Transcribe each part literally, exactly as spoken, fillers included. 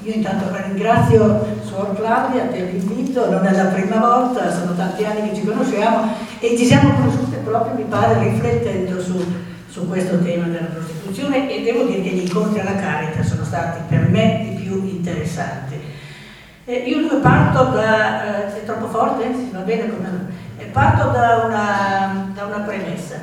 Io intanto ringrazio Suor Claudia per l'invito, non è la prima volta, sono tanti anni che ci conosciamo e ci siamo conosciute proprio, mi pare, riflettendo su, su questo tema della prostituzione, e devo dire che gli incontri alla Caritas sono stati per me i più interessanti. Eh, io parto da... Eh, è troppo forte? Sì, va bene come... Eh, parto da una, da una premessa.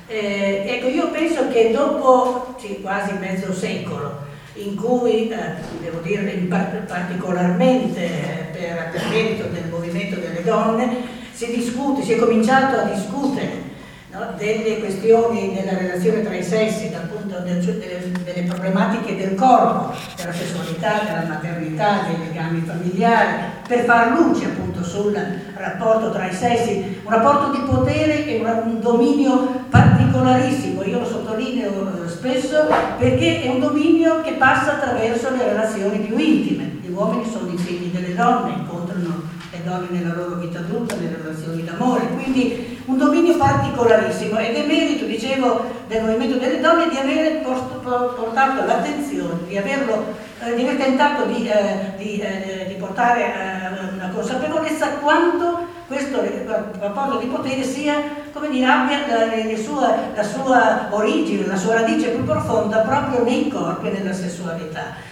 Eh, ecco, io penso che dopo sì, quasi mezzo secolo in cui, eh, devo dire in par- particolarmente eh, per, per merito del movimento delle donne, si discute, si è cominciato a discutere, no, delle questioni della relazione tra i sessi, dal punto del, delle, delle problematiche del corpo, della sessualità, della maternità, dei legami familiari, per far luce appunto sul rapporto tra i sessi, un rapporto di potere e un, un dominio particolarissimo. Io lo sottolineo spesso perché è un dominio che passa attraverso le relazioni più intime. Gli uomini sono i figli delle donne, incontrano le donne nella loro vita adulta, nelle relazioni d'amore, quindi un dominio particolarissimo, ed è merito, dicevo, del movimento delle donne di aver portato l'attenzione, di averlo, eh, di aver tentato di, eh, di, eh, di portare eh, una consapevolezza quanto questo rapporto di potere sia, come dire, abbia la, sua, la sua origine, la sua radice più profonda proprio nei corpi e nella sessualità.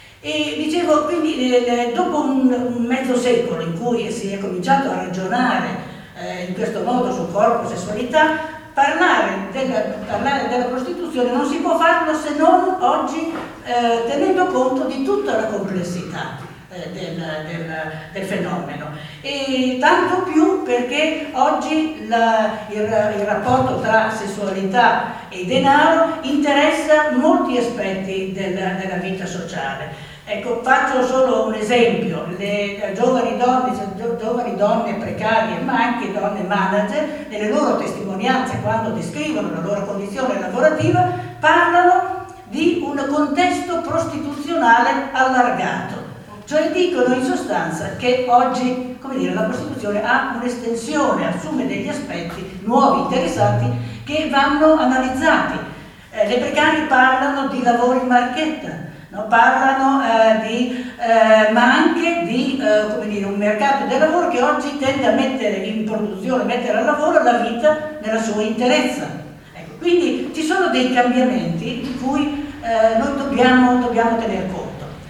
E dicevo, quindi eh, dopo un, un mezzo secolo in cui si è cominciato a ragionare eh, in questo modo su corpo e sessualità, parlare della, parlare della prostituzione non si può farlo se non oggi eh, tenendo conto di tutta la complessità eh, del, del, del fenomeno, e tanto più perché oggi la, il, il rapporto tra sessualità e denaro interessa molti aspetti della, della vita sociale. Ecco, faccio solo un esempio: le giovani donne, giovani donne precarie, ma anche donne manager, nelle loro testimonianze, quando descrivono la loro condizione lavorativa, parlano di un contesto prostituzionale allargato. Cioè dicono in sostanza che oggi, come dire, la prostituzione ha un'estensione, assume degli aspetti nuovi, interessanti, che vanno analizzati. Eh, le precarie parlano di lavoro in marchetta, no? Parlano eh, di, eh, ma anche di eh, come dire, un mercato del lavoro che oggi tende a mettere in produzione, mettere al lavoro la vita nella sua interezza. Ecco, quindi ci sono dei cambiamenti di cui eh, noi dobbiamo, dobbiamo tener conto.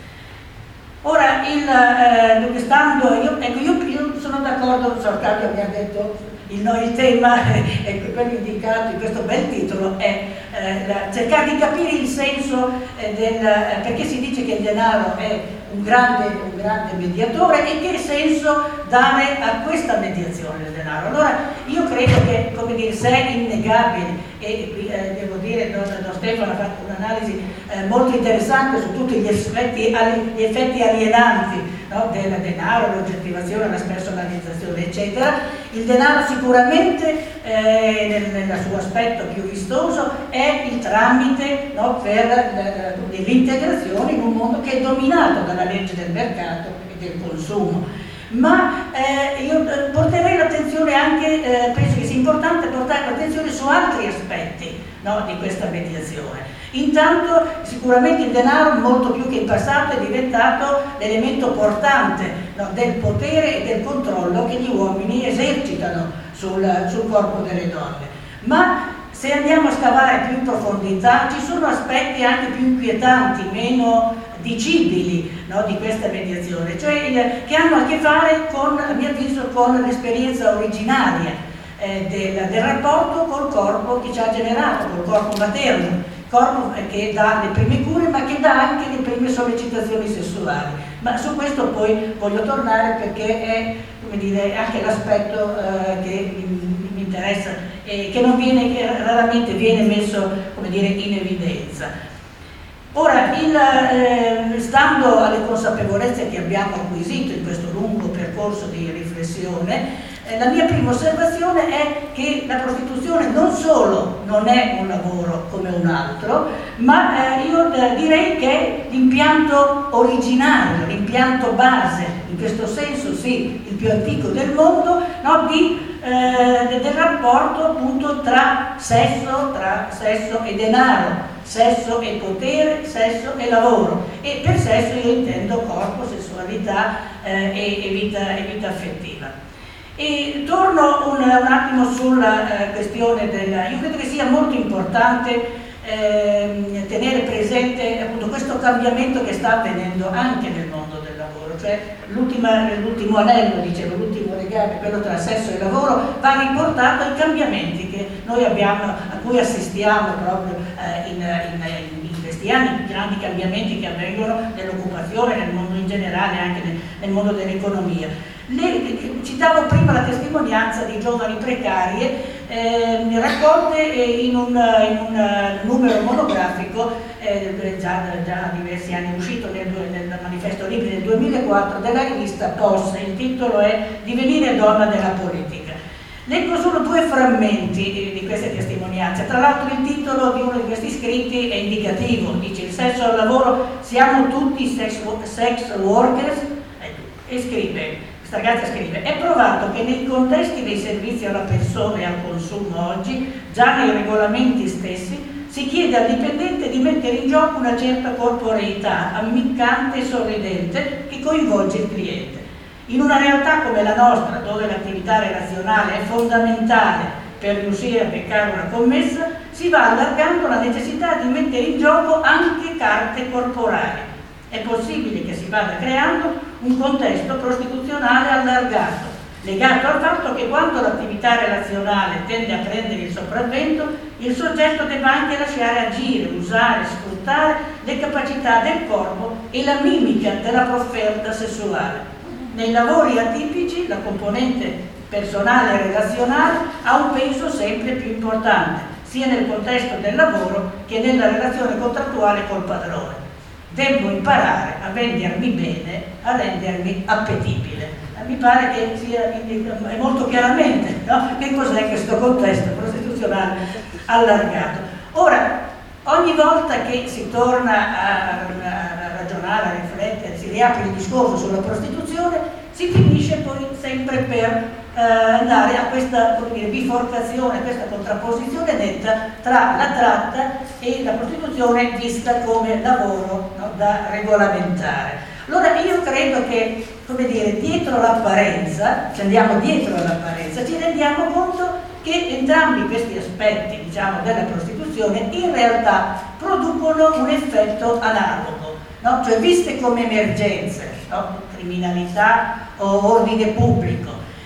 Ora, il, eh, stando, io, ecco, io, io sono d'accordo, Sorcapio mi ha detto, il, no, il tema, ecco, quello indicato in questo bel titolo, è eh, la, cercare di capire il senso eh, del, eh, perché si dice che il denaro è un grande, un grande mediatore, e che senso dare a questa mediazione del denaro. Allora, io credo che, come dire, se è innegabile, e qui eh, devo dire che Don Stefano ha fatto un'analisi eh, molto interessante su tutti gli effetti, gli effetti alienanti, no, del denaro, l'oggettivazione, la spersonalizzazione, eccetera. Il denaro sicuramente eh, nel, nel suo aspetto più vistoso è il tramite, no, per l'integrazione in un mondo che è dominato dalla legge del mercato e del consumo. Ma eh, io porterei l'attenzione anche, eh, penso che sia importante portare l'attenzione su altri aspetti, no, di questa mediazione. Intanto sicuramente il denaro, molto più che in passato, è diventato l'elemento portante, no, del potere e del controllo che gli uomini esercitano sul, sul corpo delle donne. Ma se andiamo a scavare più in profondità, ci sono aspetti anche più inquietanti, meno dicibili, no, di questa mediazione, cioè il, che hanno a che fare con, a mio avviso, con l'esperienza originaria eh, del, del rapporto col corpo che ci ha generato, col corpo materno, corpo che dà le prime cure, ma che dà anche le prime sollecitazioni sessuali. Ma su questo poi voglio tornare, perché è, come dire, anche l'aspetto eh, che mi, mi interessa e che non viene, che raramente viene messo, come dire, in evidenza. Ora, il, eh, stando alle consapevolezze che abbiamo acquisito in questo lungo percorso di riflessione, eh, la mia prima osservazione è che la prostituzione non solo non è un lavoro come un altro, ma eh, io eh, direi che è l'impianto originario, l'impianto base, in questo senso sì, il più antico del mondo, no, di, eh, del rapporto appunto tra sesso, tra sesso e denaro, sesso e potere, sesso e lavoro. e per sesso io intendo corpo, sessualità eh, e, e, vita, e vita affettiva. E torno un, un attimo sulla eh, questione della... Io credo che sia molto importante eh, tenere presente appunto questo cambiamento che sta avvenendo anche nel mondo del lavoro, cioè l'ultimo anello, dicevo, l'ultimo legame, quello tra sesso e lavoro, va riportato ai cambiamenti che noi abbiamo, a cui assistiamo proprio eh, in, in, in questi anni, grandi cambiamenti che avvengono nell'occupazione, nel mondo in generale, anche nel, nel mondo dell'economia. Le, citavo prima la testimonianza di giovani precarie eh, raccolte in un, in un numero monografico eh, già da diversi anni, uscito nel, nel manifesto Libri del duemilaquattro della rivista P O S. Il titolo è Divenire donna della politica. Leggo solo due frammenti di queste testimonianze. Tra l'altro il titolo di uno di questi scritti è indicativo, dice: il sesso al lavoro, siamo tutti sex, sex workers, e scrive, questa ragazza scrive: è provato che nei contesti dei servizi alla persona e al consumo oggi, già nei regolamenti stessi, si chiede al dipendente di mettere in gioco una certa corporeità ammiccante e sorridente che coinvolge il cliente. In una realtà come la nostra, dove l'attività relazionale è fondamentale per riuscire a beccare una commessa, si va allargando la necessità di mettere in gioco anche carte corporali. È possibile che si vada creando un contesto prostituzionale allargato, legato al fatto che quando l'attività relazionale tende a prendere il sopravvento, il soggetto deve anche lasciare agire, usare, sfruttare le capacità del corpo e la mimica della profferta sessuale. Nei lavori atipici la componente personale e relazionale ha un peso sempre più importante, sia nel contesto del lavoro che nella relazione contrattuale col padrone. Devo imparare a vendermi bene, a rendermi appetibile. Mi pare che sia è molto chiaramente, no? Che cos'è questo contesto prostituzionale allargato. Ora, ogni volta che si torna a, a ragionare, a riflettere, si riapre il discorso sulla prostituzione, si finisce poi sempre per eh, andare a questa, come dire, biforcazione, a questa contrapposizione netta tra la tratta e la prostituzione vista come lavoro, no, da regolamentare. Allora io credo che, come dire, dietro l'apparenza, ci andiamo dietro all'apparenza, ci rendiamo conto che entrambi questi aspetti, diciamo, della prostituzione in realtà producono un effetto analogo, no? Cioè viste come emergenze, no? Criminalità o ordine pubblico,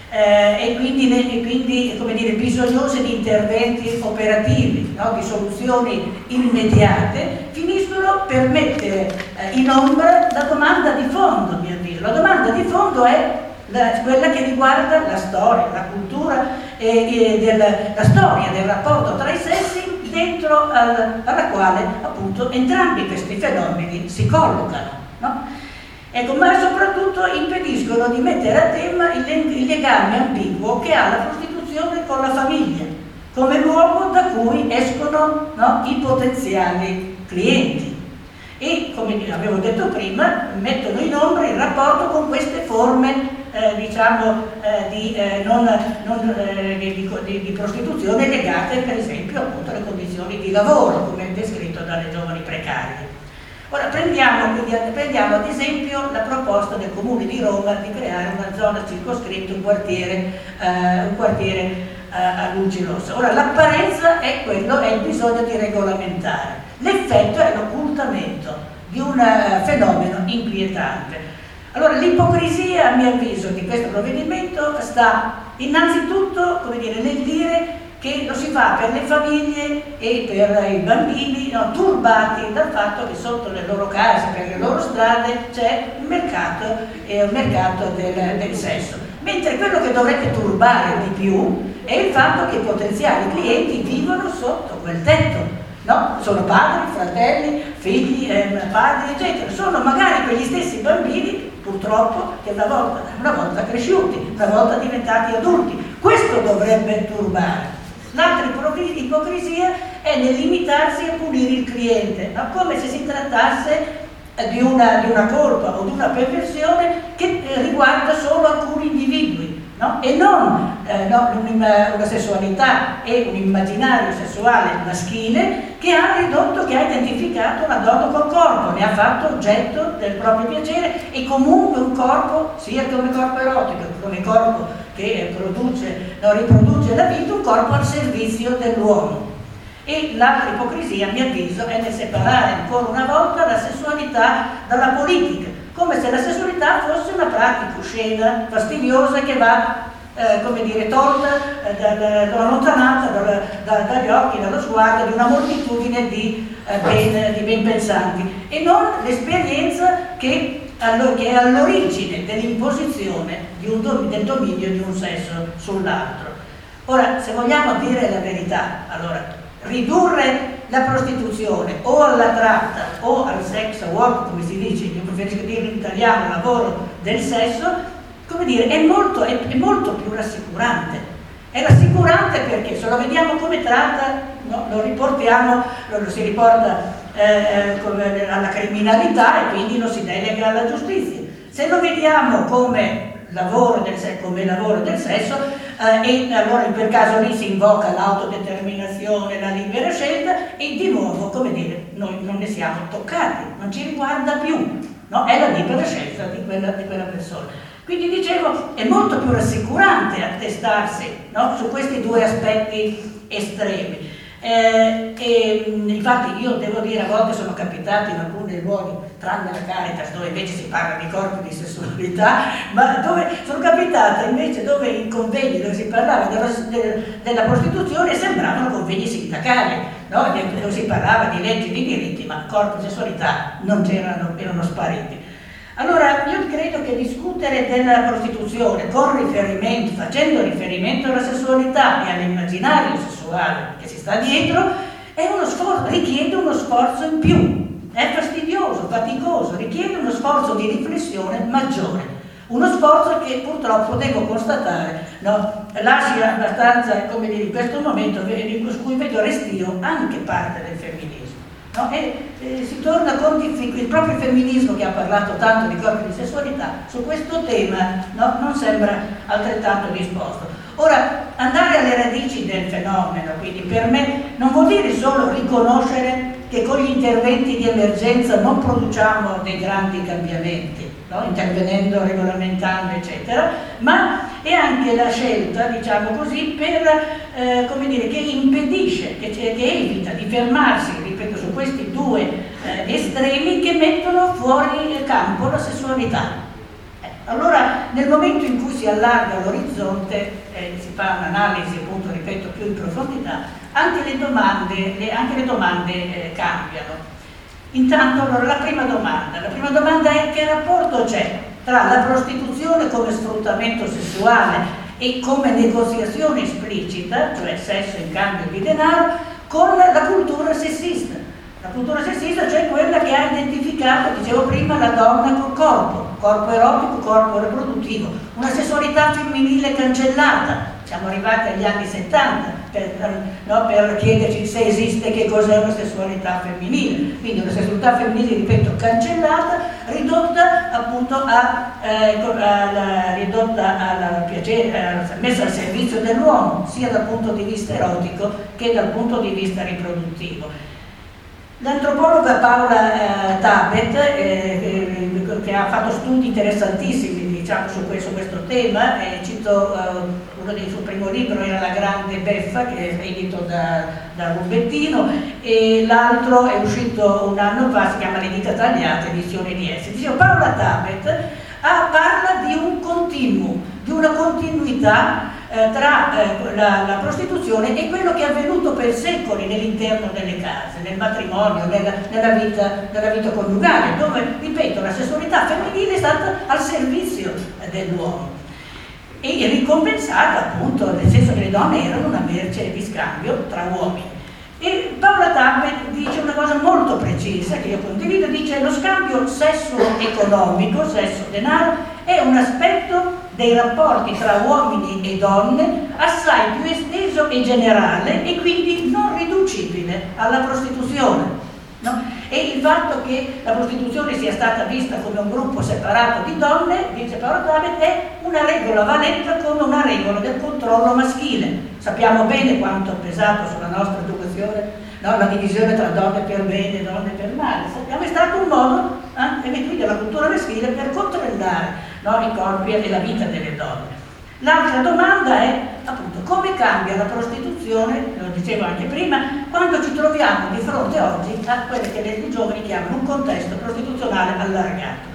eh, e quindi, e quindi come dire, bisognose di interventi operativi, no? Di soluzioni immediate, finiscono per mettere eh, in ombra la domanda di fondo, a mio avviso. La domanda di fondo è la, quella che riguarda la storia, la cultura, eh, del, la storia del rapporto tra i sessi, dentro al, alla quale appunto entrambi questi fenomeni si collocano, no? Ecco, ma soprattutto impediscono di mettere a tema il, il legame ambiguo che ha la prostituzione con la famiglia, come luogo da cui escono, no, i potenziali clienti. E, come avevo detto prima, mettono in ombra il rapporto con queste forme eh, diciamo eh, di, eh, non, non, eh, di, di, di prostituzione legate per esempio appunto alle condizioni di lavoro, come descritto dalle giovani precarie. Ora prendiamo, quindi, prendiamo ad esempio la proposta del Comune di Roma di creare una zona circoscritta, un quartiere, eh, un quartiere eh, a luci rosse. Ora l'apparenza è quello, è il bisogno di regolamentare. L'effetto è l'occultamento di un uh, fenomeno inquietante. Allora l'ipocrisia, a mio avviso, di questo provvedimento sta innanzitutto, come dire, nel dire che lo si fa per le famiglie e per i bambini, no, turbati dal fatto che sotto le loro case, per le loro strade c'è un mercato, eh, un mercato del, del sesso. Mentre quello che dovrebbe turbare di più è il fatto che i potenziali clienti vivono sotto quel tetto. No? Sono padri, fratelli, figli, eh, padri, eccetera. Sono magari quegli stessi bambini, purtroppo, che una volta, una volta cresciuti, una volta diventati adulti. Questo dovrebbe turbare. L'altra ipocrisia è nel limitarsi a punire il cliente, no? Come se si trattasse di una, di una colpa o di una perversione che eh, riguarda solo alcuni individui, no? E non eh, no, una, una sessualità e un immaginario sessuale maschile che ha ridotto, che ha identificato la donna col corpo, ne ha fatto oggetto del proprio piacere, e comunque un corpo, sia come corpo erotico, come corpo che produce, no, riproduce la vita, un corpo al servizio dell'uomo. E l'altra ipocrisia, a mio avviso, è nel separare ancora una volta la sessualità dalla politica, come se la sessualità fosse una pratica oscena, fastidiosa, che va, eh, come dire, tolta, eh, dal, allontanata dal, da, dagli occhi, dallo sguardo di una moltitudine di, eh, ben, di ben pensanti, e non l'esperienza che, che è all'origine dell'imposizione di un dom- del dominio di un sesso sull'altro. Ora, se vogliamo dire la verità, allora, ridurre la prostituzione o alla tratta o al sex work, come si dice, io preferisco dire in italiano lavoro del sesso, come dire, è molto, è, è molto più rassicurante. È rassicurante perché se lo vediamo come tratta, no, lo riportiamo, lo, lo si riporta eh, come alla criminalità e quindi lo si delega alla giustizia. Se lo vediamo come lavoro del sesso, come lavoro del sesso, eh, e allora in quel caso lì si invoca l'autodeterminazione, la libera scelta, e di nuovo, come dire, noi non ne siamo toccati, non ci riguarda più, no? È la libera scelta di quella, di quella persona. Quindi dicevo, è molto più rassicurante attestarsi, no, su questi due aspetti estremi. Eh, e infatti io devo dire, a volte sono capitati in alcuni luoghi, tranne la Caritas, dove invece si parla di corpi, di sessualità, ma dove sono capitata invece dove in convegni dove si parlava della, della prostituzione sembravano convegni sindacali, no? Dove si parlava di leggi, di diritti, ma corpo e sessualità non c'erano, erano spariti. Allora, io credo che discutere della prostituzione con riferimento, facendo riferimento alla sessualità e all'immaginario sessuale che si sta dietro, è uno sforzo, richiede uno sforzo in più, è fastidioso, faticoso, richiede uno sforzo di riflessione maggiore, uno sforzo che purtroppo devo constatare, no, lascia abbastanza, come dire, in questo momento in cui vedo restio anche parte del femminismo. No? E, e si torna con difficoltà, il proprio femminismo, che ha parlato tanto di corpi di sessualità, su questo tema, no, non sembra altrettanto disposto. Ora, andare alle radici del fenomeno, quindi per me non vuol dire solo riconoscere che con gli interventi di emergenza non produciamo dei grandi cambiamenti, no? Intervenendo, regolamentando, eccetera, ma è anche la scelta, diciamo così, per, eh, come dire, che impedisce, che, che evita di fermarsi, ripeto, su questi due eh, estremi che mettono fuori campo la sessualità. Eh, allora, nel momento in cui si allarga l'orizzonte, eh, si fa un'analisi, appunto, ripeto, più in profondità, anche le domande, le, anche le domande eh, cambiano. Intanto, allora, la prima domanda, la prima domanda è: che rapporto c'è tra la prostituzione come sfruttamento sessuale e come negoziazione esplicita, cioè sesso in cambio di denaro, con la cultura sessista? La cultura sessista, cioè quella che ha identificato, dicevo prima, la donna col corpo, corpo erotico, corpo riproduttivo, una sessualità femminile cancellata. Siamo arrivati agli anni settanta per, no, per chiederci se esiste, che cos'è una sessualità femminile. Quindi una sessualità femminile, ripeto, cancellata, ridotta appunto a, eh, alla, ridotta alla piacere, messa al servizio dell'uomo, sia dal punto di vista erotico che dal punto di vista riproduttivo. L'antropologa Paola eh, Tabet, eh, eh, che ha fatto studi interessantissimi, diciamo, su questo, su questo tema, eh, cito eh, uno dei suoi primi libri, era La Grande Beffa, che è edito da, da Rubettino, e l'altro è uscito un anno fa, si chiama Le dita tagliate, edizione di S. Dicevo, Paola Tabet ah, parla di un continuum, di una continuità eh, tra eh, la, la prostituzione e quello che è avvenuto per secoli nell'interno delle case, nel matrimonio, nella, nella, vita, nella vita coniugale, dove, ripeto, la sessualità femminile è stata al servizio eh, dell'uomo e ricompensata, appunto, nel senso che le donne erano una merce di scambio tra uomini. E Paola Tabet dice una cosa molto precisa, che io condivido, dice: lo scambio sesso-economico, sesso-denaro, è un aspetto dei rapporti tra uomini e donne assai più esteso e generale e quindi non riducibile alla prostituzione. No? E il fatto che la prostituzione sia stata vista come un gruppo separato di donne, dice Paola Tabet, è un una regola va letta come una regola del controllo maschile. Sappiamo bene quanto ha pesato sulla nostra educazione, no? La divisione tra donne per bene e donne per male. Sappiamo, è stato un modo, eh, quindi della cultura maschile, per controllare, no? I corpi e la vita delle donne. L'altra domanda è, appunto, come cambia la prostituzione, lo dicevo anche prima, quando ci troviamo di fronte oggi a quelle che i giovani chiamano un contesto prostituzionale allargato.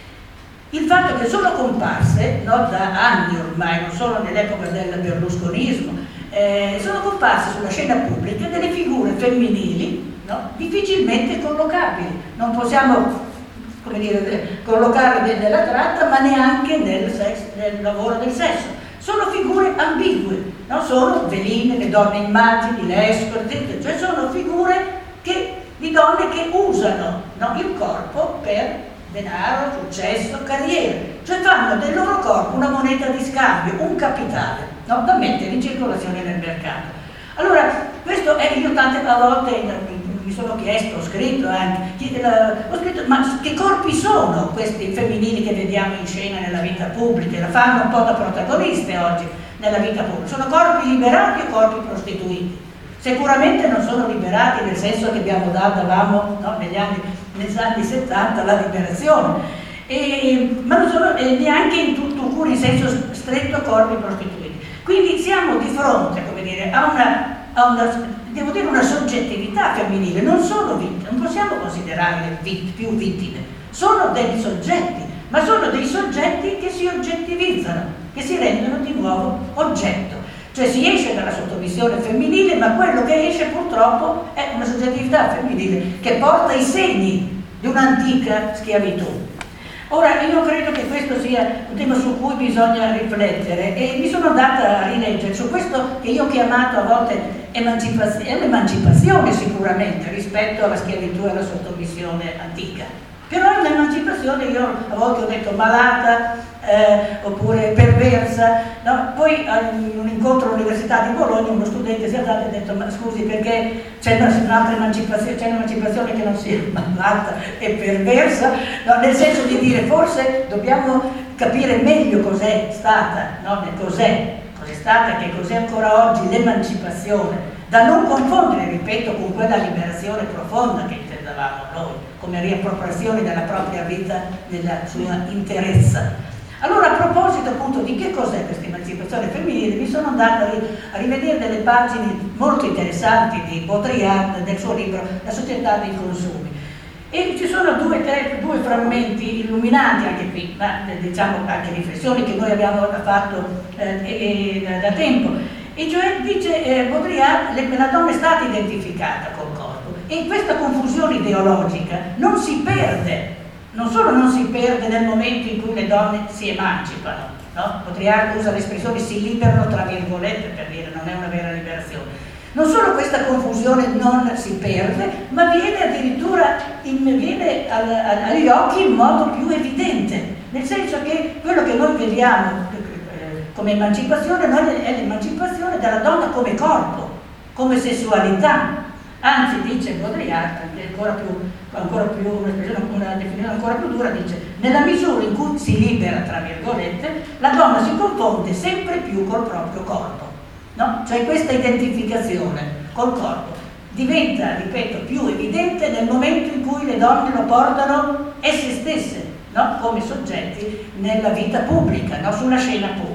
Il fatto che sono comparse, no, da anni ormai, non solo nell'epoca del berlusconismo, eh, sono comparse sulla scena pubblica delle figure femminili, no, difficilmente collocabili. Non possiamo, come dire, collocarle nella tratta, ma neanche nel, sex, nel lavoro del sesso. Sono figure ambigue, no? Sono veline, le donne immagini, le escort, cioè sono figure che, di donne che usano, no, il corpo per denaro, successo, carriere, cioè fanno del loro corpo una moneta di scambio, un capitale, no, da mettere in circolazione nel mercato. Allora, questo è, io tante volte mi sono chiesto, ho scritto anche, ho scritto, ma che corpi sono questi femminili che vediamo in scena nella vita pubblica? La fanno un po' da protagoniste oggi nella vita pubblica. Sono corpi liberati o corpi prostituiti? Sicuramente non sono liberati nel senso che abbiamo dato, avevamo, no, negli, anni, negli anni settanta la liberazione, e, ma non sono eh, neanche in tutto cura in senso stretto corpi prostituiti. Quindi siamo di fronte, come dire, a una, a una devo dire una soggettività femminile, non sono vittime, non possiamo considerarle vit- più vittime, sono dei soggetti, ma sono dei soggetti che si oggettivizzano, che si rendono di nuovo oggetto. Cioè si esce dalla sottomissione femminile, ma quello che esce purtroppo è una soggettività femminile che porta i segni di un'antica schiavitù. Ora, io credo che questo sia un tema su cui bisogna riflettere e mi sono andata a rileggere su questo che io ho chiamato a volte emancipazione, è un'emancipazione sicuramente rispetto alla schiavitù e alla sottomissione antica. Però è un'emancipazione, io a volte ho detto malata, eh, oppure perversa, no? Poi in un incontro all'Università di Bologna uno studente si è alzato e ha detto ma scusi perché c'è un'altra emancipazione, c'è un'emancipazione che non sia malata e perversa, no? Nel senso di dire forse dobbiamo capire meglio cos'è stata, no? Cos'è, cos'è stata, che cos'è ancora oggi l'emancipazione, da non confondere, ripeto, con quella liberazione profonda che intendavamo noi, come riappropriazione della propria vita nella sua interezza. Allora, a proposito appunto di che cos'è questa emancipazione femminile, mi sono andata a rivedere delle pagine molto interessanti di Baudrillard nel suo libro La società dei consumi. E ci sono due, tre, due frammenti illuminanti anche qui, ma diciamo anche riflessioni che noi abbiamo fatto eh, eh, da tempo. E cioè dice eh, Baudrillard che la donna è stata identificata col corpo e in questa confusione ideologica non si perde, non solo non si perde nel momento in cui le donne si emancipano, no? Baudrillard usa l'espressione si liberano tra virgolette per dire non è una vera liberazione. Non solo questa confusione non si perde, ma viene addirittura in, viene al, al, agli occhi in modo più evidente, nel senso che quello che noi vediamo come emancipazione non è l'emancipazione della donna come corpo, come sessualità. Anzi, dice Baudrillard, ancora più, ancora più un'espressione, una definizione ancora più dura, dice nella misura in cui si libera, tra virgolette, la donna si confonde sempre più col proprio corpo, no? Cioè questa identificazione col corpo diventa, ripeto, più evidente nel momento in cui le donne lo portano esse stesse, no? Come soggetti nella vita pubblica, no? Sulla scena pubblica.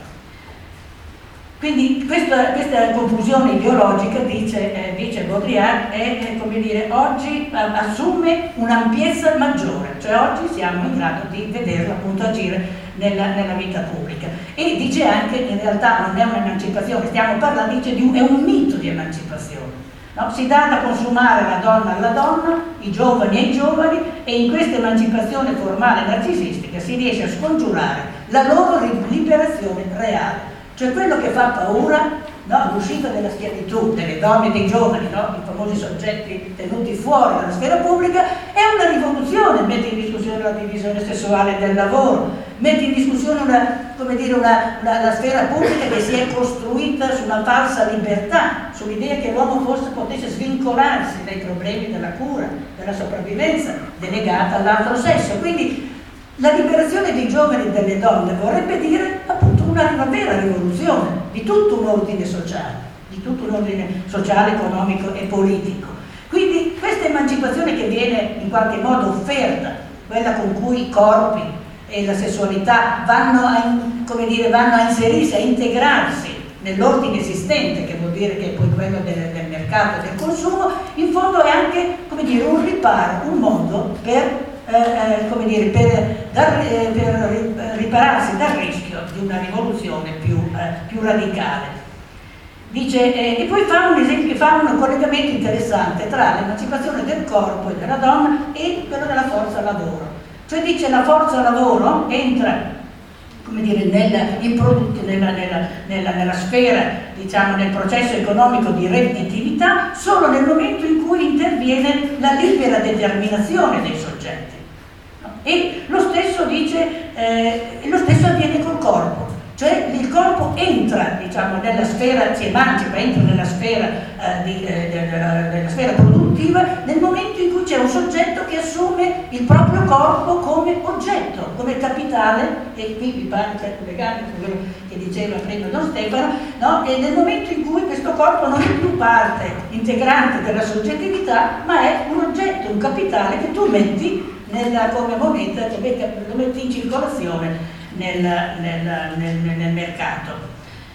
Quindi questa, questa confusione ideologica, dice, eh, dice Baudrillard, è, è come dire, oggi eh, assume un'ampiezza maggiore, cioè oggi siamo in grado di vederla appunto agire nella, nella vita pubblica. E dice anche che in realtà non è un'emancipazione, stiamo parlando, dice di un, è un mito di emancipazione. No? Si dà da consumare la donna alla donna, i giovani ai giovani, e in questa emancipazione formale narcisistica si riesce a scongiurare la loro liberazione reale. Cioè quello che fa paura, no? L'uscita della schiavitù delle donne e dei giovani, no? I famosi soggetti tenuti fuori dalla sfera pubblica, è una rivoluzione, mette in discussione la divisione sessuale del lavoro, mette in discussione una, come dire, una, una, la sfera pubblica che si è costruita su una falsa libertà, sull'idea che l'uomo forse potesse svincolarsi dai problemi della cura, della sopravvivenza, delegata all'altro sesso. Quindi La liberazione dei giovani e delle donne vorrebbe dire appunto una, una vera rivoluzione di tutto un ordine sociale, di tutto un ordine sociale, economico e politico. Quindi questa emancipazione che viene in qualche modo offerta, quella con cui i corpi e la sessualità vanno a, come dire, vanno a inserirsi, a integrarsi nell'ordine esistente, che vuol dire che è poi quello del, del mercato e del consumo, in fondo è anche, come dire, un riparo, un modo per Eh, come dire, per, dar, eh, per ripararsi dal rischio di una rivoluzione più, eh, più radicale. Dice, eh, e poi fa un esempio, fa un collegamento interessante tra l'emancipazione del corpo e della donna e quello della forza lavoro. Cioè dice la forza lavoro entra, come dire, nella, in prodotti, nella, nella, nella, nella sfera, diciamo, nel processo economico di redditività solo nel momento in cui interviene la libera determinazione dei soggetti. No? E lo stesso dice, eh, lo stesso avviene col corpo, cioè il corpo entra, diciamo, nella sfera, si emancipa, entra nella sfera, eh, di, eh, della, della sfera produttiva nel momento in cui c'è un soggetto che assume il proprio corpo come oggetto, come capitale, e qui vi pare certo legame con quello che diceva prima Don Stefano, no? E nel momento in cui questo corpo non è più parte integrante della soggettività, ma è un oggetto, un capitale che tu metti nella, come moneta, che lo metti in circolazione nel, nel, nel, nel mercato.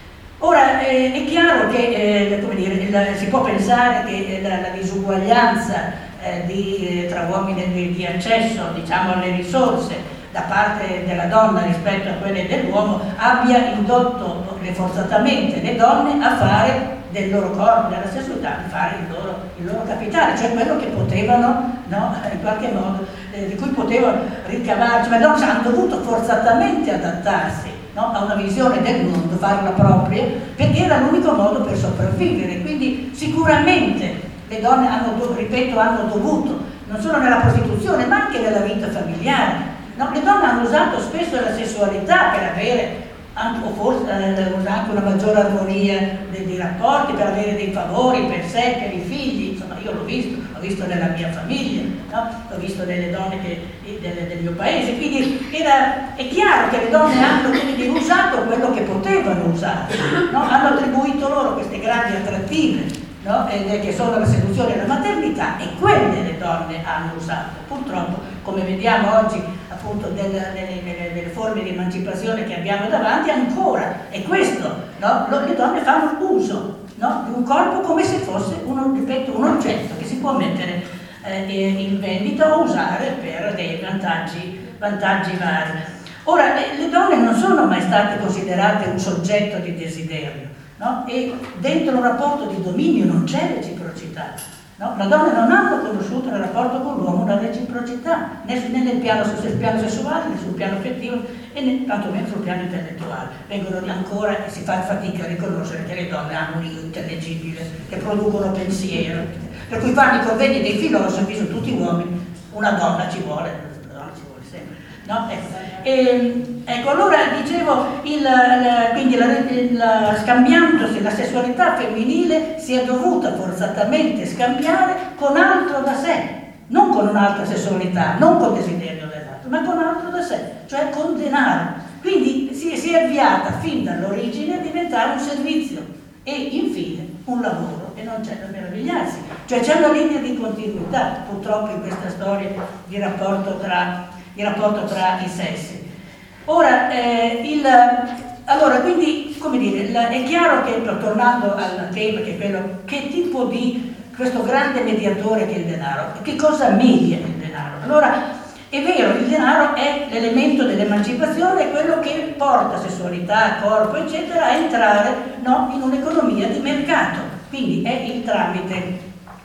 Ora eh, è chiaro che eh, come dire, la, si può pensare che la, la disuguaglianza eh, di, eh, tra uomini e di, di accesso, diciamo, alle risorse da parte della donna rispetto a quelle dell'uomo abbia indotto forzatamente le donne a fare del loro corpo, della sessualità, di fare il loro, il loro capitale, cioè quello che potevano, no, in qualche modo, eh, di cui potevano ricavarci, ma le donne hanno dovuto forzatamente adattarsi, no, a una visione del mondo, farla propria, perché era l'unico modo per sopravvivere. Quindi sicuramente le donne hanno, ripeto, hanno dovuto, non solo nella prostituzione, ma anche nella vita familiare, no, le donne hanno usato spesso la sessualità per avere anche, o forse eh, anche una maggiore armonia dei, dei rapporti, per avere dei favori per sé, per i figli. Insomma, io l'ho visto, l'ho visto nella mia famiglia, no? L'ho visto nelle donne che, del, del mio paese, quindi era, è chiaro che le donne hanno quindi usato quello che potevano usare, no? Hanno attribuito loro queste grandi attrattive, no? E, che sono la seduzione e la maternità, e quelle le donne hanno usato. Purtroppo, come vediamo oggi, appunto delle, delle, delle forme di emancipazione che abbiamo davanti, ancora è questo, no? Le donne fanno uso, no, di un corpo come se fosse un, ripeto, un oggetto che si può mettere eh, in vendita o usare per dei vantaggi, vantaggi vari. Ora, le, le donne non sono mai state considerate un soggetto di desiderio, no? E dentro un rapporto di dominio non c'è reciprocità. No? Le donne non hanno conosciuto nel rapporto con l'uomo una reciprocità, né nel piano, sul piano sessuale, né sul piano affettivo, e né tantomeno sul piano intellettuale. Vengono ancora, e si fa fatica a riconoscere che le donne hanno un io intellegibile, che producono pensiero, per cui fanno i convegni dei filosofi, sono tutti uomini, una donna ci vuole, una donna ci vuole sempre. No? Ecco. E, ecco, allora dicevo, il, il, quindi la, il, scambiandosi la sessualità femminile si è dovuta forzatamente scambiare con altro da sé, non con un'altra sessualità, non col desiderio dell'altro, ma con altro da sé, cioè con denaro. Quindi si, si è avviata fin dall'origine a diventare un servizio e infine un lavoro, e non c'è da meravigliarsi, cioè c'è una linea di continuità purtroppo in questa storia di rapporto tra il rapporto tra i sessi. Ora, eh, il, allora, quindi, come dire, la, è chiaro che, tornando al tema, che è quello, che tipo di, questo grande mediatore che è il denaro, che cosa media il denaro? Allora, è vero, il denaro è l'elemento dell'emancipazione, è quello che porta sessualità, corpo, eccetera, a entrare, no, in un'economia di mercato, quindi è il tramite,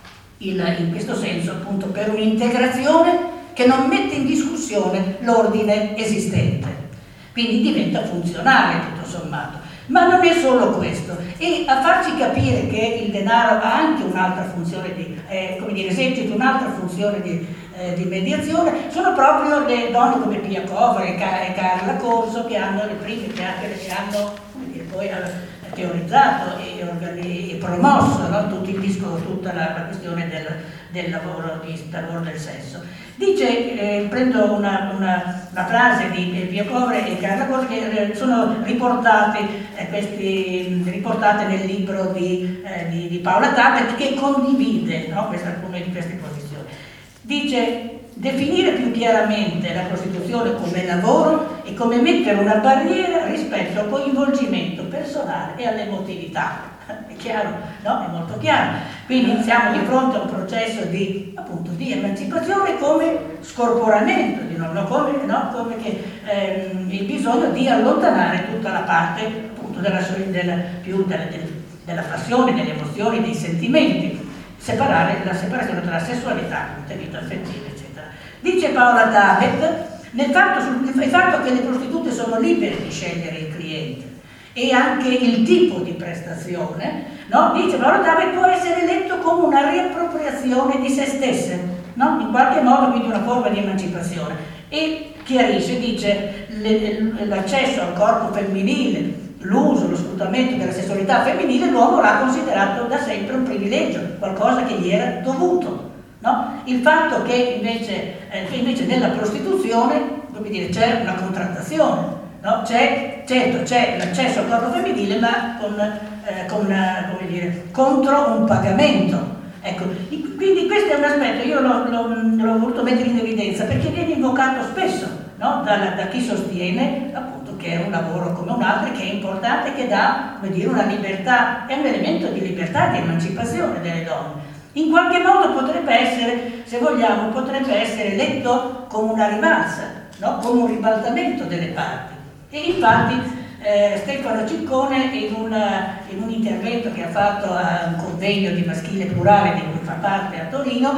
il, in questo senso, appunto, per un'integrazione che non mette in discussione l'ordine esistente, quindi diventa funzionale tutto sommato. Ma non è solo questo, e a farci capire che il denaro ha anche un'altra funzione, di, eh, come dire, esercita un'altra funzione di, eh, di mediazione, sono proprio le donne come Pia Cover e, Car- e Carla Corso, che hanno le prime, che, anche, che hanno, come dire, poi teorizzato e, e promosso, no? Tutto il disco, tutta la, la questione del, del, lavoro, di, lavoro del sesso. Dice, eh, prendo una, una, una frase di Pio Covre e Carla Corsi che eh, sono riportate, eh, questi, riportate nel libro di, eh, di, di Paola Tabet, che condivide, no? Questa, alcune di queste posizioni. Dice: definire più chiaramente la prostituzione come lavoro e come mettere una barriera rispetto al coinvolgimento personale e all'emotività. È chiaro, no? È molto chiaro. Quindi siamo di fronte a un processo di, appunto, di emancipazione come scorporamento, di no? Come, no? Come che, ehm, il bisogno di allontanare tutta la parte, appunto, della, della, più della, della passione, delle emozioni, dei sentimenti, separare la separazione tra la sessualità e la vita affettiva, eccetera. Dice Paola Tabet, nel fatto, sul fatto che le prostitute sono libere di scegliere il cliente e anche il tipo di prestazione, no? Dice Paola Tabet, può essere letto come una riappropriazione di se stesse, no? In qualche modo, quindi una forma di emancipazione. E chiarisce, dice, l'accesso al corpo femminile, l'uso, lo sfruttamento della sessualità femminile, l'uomo l'ha considerato da sempre un privilegio, qualcosa che gli era dovuto, no? Il fatto che invece, eh, che invece nella prostituzione, come dire, c'è una contrattazione, no? C'è, certo, c'è l'accesso al corpo femminile, ma con, eh, con come dire, contro un pagamento. Ecco, quindi questo è un aspetto, io l'ho, l'ho, l'ho voluto mettere in evidenza perché viene invocato spesso, no? da, da chi sostiene appunto che è un lavoro come un altro, che è importante, che dà, come dire, una libertà, è un elemento di libertà, di emancipazione delle donne. In qualche modo potrebbe essere, se vogliamo, potrebbe essere letto come una rivalsa, no? Come un ribaltamento delle parti. E infatti eh, Stefano Ciccone in, una, in un intervento che ha fatto a un convegno di maschile plurale di cui fa parte a Torino,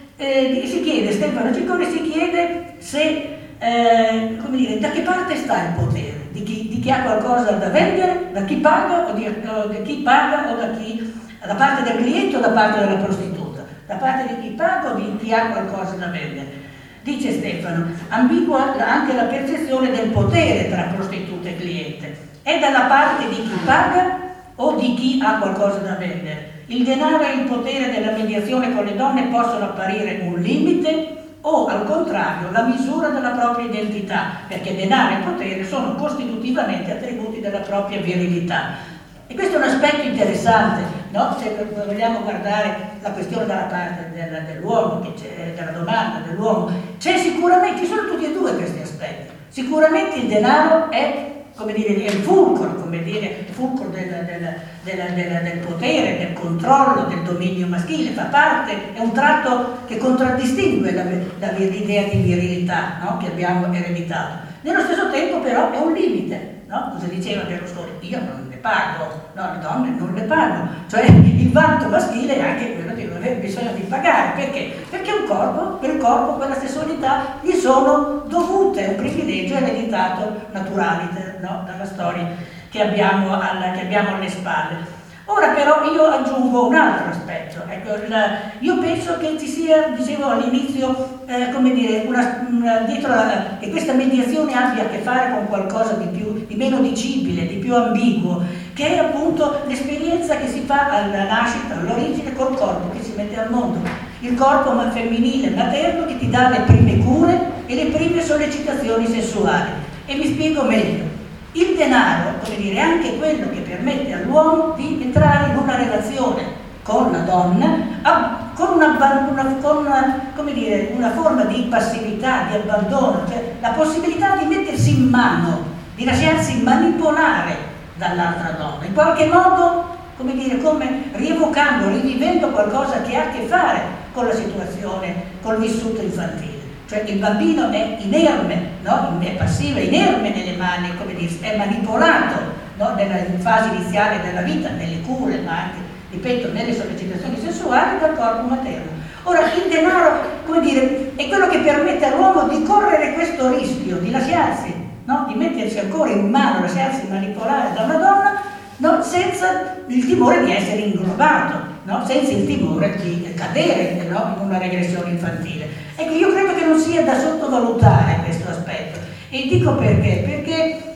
eh, si chiede, Stefano Ciccone si chiede se, eh, come dire, da che parte sta il potere, di chi, di chi ha qualcosa da vendere, da chi paga o, di, o di chi paga o da chi, da parte del cliente o da parte della prostituta, da parte di chi paga o di chi ha qualcosa da vendere. Dice Stefano, ambigua anche la percezione del potere tra prostituta e cliente. È dalla parte di chi paga o di chi ha qualcosa da vendere? Il denaro e il potere della mediazione con le donne possono apparire un limite o, al contrario, la misura della propria identità, perché denaro e potere sono costitutivamente attributi della propria virilità. E questo è un aspetto interessante, no? Se vogliamo guardare la questione dalla parte del, dell'uomo, della domanda dell'uomo, c'è sicuramente, ci sono tutti e due questi aspetti. Sicuramente il denaro è, come dire, è il fulcro, come dire, il fulcro del, del, del, del, del potere, del controllo, del dominio maschile, fa parte, è un tratto che contraddistingue la, la, l'idea di virilità, no? Che abbiamo ereditato. Nello stesso tempo però è un limite, no? Cosa diceva Berlusconi? Io non le pago, no, le donne non le pago, cioè il vanto maschile è anche quello di non aver bisogno di pagare, perché? Perché un corpo, quel corpo, quella sessualità gli sono dovute, è un privilegio ereditato naturalmente, no? Dalla storia che abbiamo, alla, che abbiamo alle spalle. Ora però io aggiungo un altro aspetto, ecco, la, io penso che ci sia, dicevo all'inizio, eh, come dire, una, una, dietro la, che questa mediazione abbia a che fare con qualcosa di, più, di meno dicibile, di più ambiguo, che è appunto l'esperienza che si fa alla nascita, all'origine, col corpo che si mette al mondo. Il corpo femminile, materno, che ti dà le prime cure e le prime sollecitazioni sessuali. E mi spiego meglio. Il denaro, come dire, è anche quello che permette all'uomo di entrare in una relazione con la donna, con una, una, con una, come dire, una forma di passività, di abbandono, cioè la possibilità di mettersi in mano, di lasciarsi manipolare dall'altra donna, in qualche modo, come dire, come rievocando, rivivendo qualcosa che ha a che fare con la situazione, col vissuto infantile. Cioè il bambino è inerme, no? È passivo, è inerme nelle mani, come dire, è manipolato, no? Nella fase iniziale della vita, nelle cure, ma anche, ripeto, nelle sollecitazioni sessuali dal corpo materno. Ora, il denaro, come dire, è quello che permette all'uomo di correre questo rischio, di lasciarsi, no? Di mettersi ancora in mano, lasciarsi manipolare da una donna, no? Senza il timore di essere inglobato, no? Senza il timore di cadere, no? In una regressione infantile. Ecco, io credo che non sia da sottovalutare questo aspetto, e dico perché, perché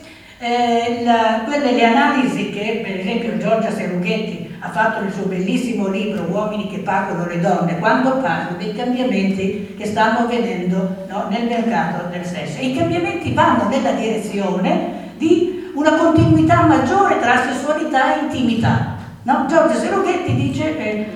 Eh, la, quelle le analisi che per esempio Giorgia Serughetti ha fatto nel suo bellissimo libro Uomini che pagano le donne, quando parla dei cambiamenti che stanno avvenendo, no, nel mercato del sesso. E i cambiamenti vanno nella direzione di una continuità maggiore tra sessualità e intimità. No? Giorgia Serughetti dice, eh,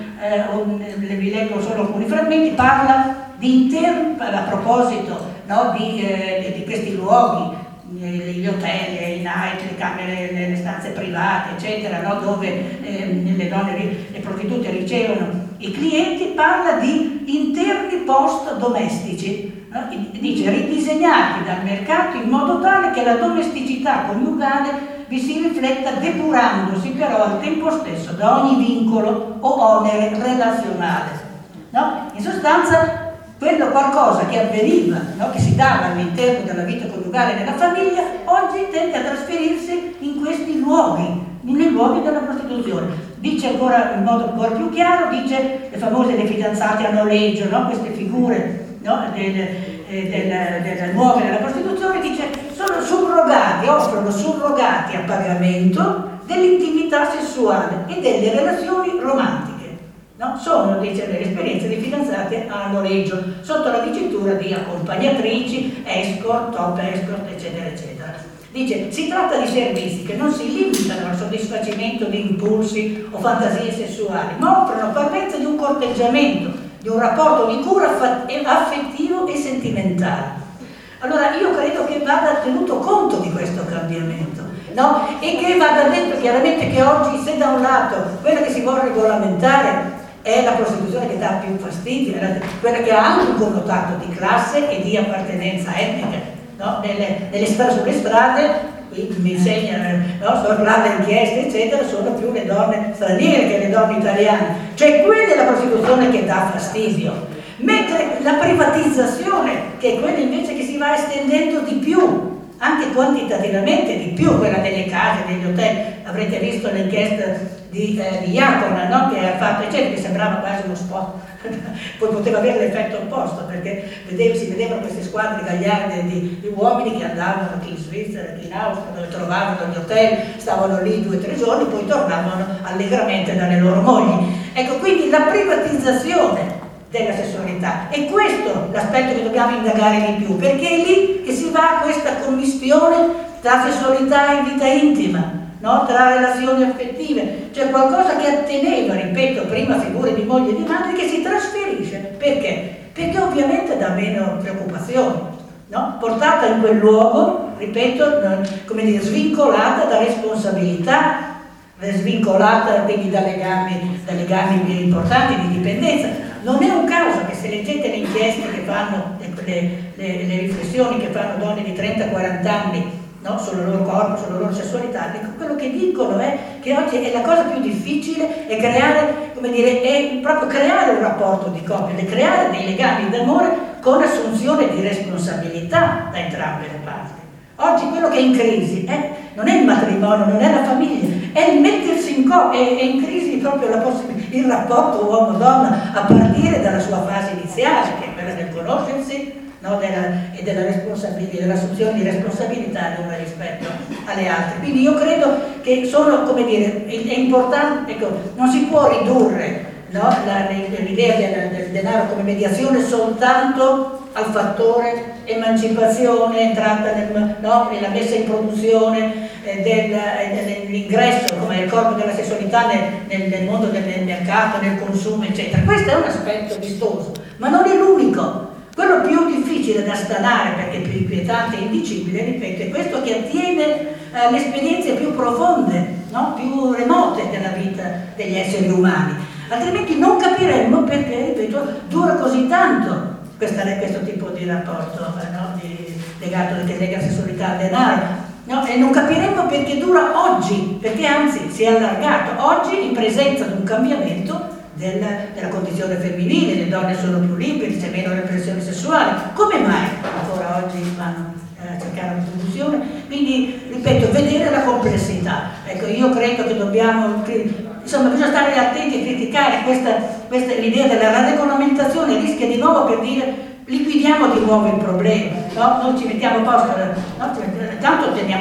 eh, vi leggo solo alcuni frammenti, parla di interi, a proposito, no, di, eh, di questi luoghi, gli hotel, i night, le camere, le stanze private, eccetera, no? Dove eh, le donne, le prostitute ricevono i clienti, parla di interni post domestici, no? Dice ridisegnati dal mercato in modo tale che la domesticità coniugale vi si rifletta depurandosi però al tempo stesso da ogni vincolo o onere relazionale, no? In sostanza quello qualcosa che avveniva, no? Che si dava all'interno della vita coniugale nella famiglia, oggi tende a trasferirsi in questi luoghi, nei luoghi della prostituzione. Dice ancora in modo ancora più chiaro, dice le famose le fidanzate a noleggio, no? Queste figure, no? del, eh, del, delle nuove della prostituzione, dice sono surrogati, offrono surrogati a pagamento dell'intimità sessuale e delle relazioni romantiche. No? Sono, dice, le esperienze di fidanzate a noleggio, sotto la dicitura di accompagnatrici, escort, top escort, eccetera, eccetera. Dice, si tratta di servizi che non si limitano al soddisfacimento di impulsi o fantasie sessuali, ma offrono parvenza di un corteggiamento, di un rapporto di cura affettivo e sentimentale. Allora, io credo che vada tenuto conto di questo cambiamento, no? E che vada detto chiaramente che oggi, se da un lato quella che si vuole regolamentare è la prostituzione che dà più fastidio, quella che ha anche un connotato di classe e di appartenenza etnica, no? Nelle, nelle strade, sulle strade, qui mi insegnano, no? Sono le inchieste, eccetera, sono più le donne straniere che le donne italiane. Cioè quella è la prostituzione che dà fastidio. Mentre la privatizzazione, che è quella invece che si va estendendo di più, anche quantitativamente di più, quella delle case, degli hotel. Avrete visto l'inchiesta di, eh, di Iacona, no? Che ha fatto, eccetera, che sembrava quasi uno spot, poi poteva avere l'effetto opposto, perché vedevi, si vedevano queste squadre gagliarde di, di uomini che andavano chi in Svizzera, chi in Austria, dove trovavano gli hotel, stavano lì due o tre giorni, poi tornavano allegramente dalle loro mogli. Ecco, quindi la privatizzazione della sessualità, e questo l'aspetto che dobbiamo indagare di più, perché è lì che si va a questa commistione tra sessualità e vita intima, no? Tra relazioni affettive, cioè qualcosa che atteneva, ripeto, prima figure di moglie e di madre, che si trasferisce. Perché? Perché ovviamente dà meno preoccupazioni, no? Portata in quel luogo, ripeto, come dire, svincolata da responsabilità, svincolata quindi da legami, da legami più importanti di dipendenza. Non è un caso che se leggete le inchieste che fanno, le, le, le riflessioni che fanno donne di trenta quaranta anni, no? Sul loro corpo, sulla loro sessualità, quello che dicono è che oggi è la cosa più difficile è creare, come dire, è proprio creare un rapporto di coppia, è creare dei legami d'amore con assunzione di responsabilità da entrambe le parti. Oggi quello che è in crisi è, non è il matrimonio, non è la famiglia, è il mettersi in coppia, è, è in crisi proprio la il rapporto uomo-donna a partire dalla sua fase iniziale, che è quella del conoscersi, no? della, e della responsabilità, dell'assunzione di responsabilità di una rispetto alle altre. Quindi io credo che sono, come dire, è, è importante, ecco, non si può ridurre, no? l'idea del, del denaro come mediazione soltanto al fattore emancipazione, entrata nel, no? nella messa in produzione eh, del, eh, dell'ingresso come il corpo della sessualità nel, nel, nel mondo del, del mercato, nel consumo, eccetera. Questo è un aspetto vistoso, ma non è l'unico. Quello più difficile da stanare, perché più inquietante e indicibile, ripeto, è questo che attiene alle eh, esperienze più profonde, no? più remote della vita degli esseri umani. Altrimenti non capiremmo perché, ripeto, dura così tanto Questa, questo tipo di rapporto, no? di, legato che lega la sessualità al denaro, no? E non capiremmo perché dura oggi, perché anzi si è allargato oggi in presenza di un cambiamento del, della condizione femminile, le donne sono più libere, c'è meno repressione sessuale. Come mai ancora oggi vanno a cercare una soluzione? Quindi, ripeto, vedere la complessità. Ecco, io credo che dobbiamo, insomma, bisogna stare attenti a criticare questa, questa l'idea della regolamentazione, rischia di nuovo per dire liquidiamo di nuovo il problema, no? Noi ci mettiamo a posto, no? Tanto otteniamo più consenso.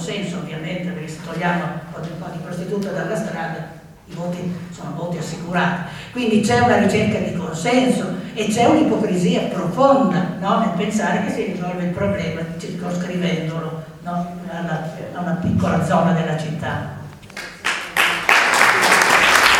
consenso ovviamente, perché se togliamo un po' di prostitute dalla strada i voti sono voti assicurati. Quindi c'è una ricerca di consenso e c'è un'ipocrisia profonda, no? Nel pensare che si risolve il problema circoscrivendolo, no? a, una, a una piccola zona della città.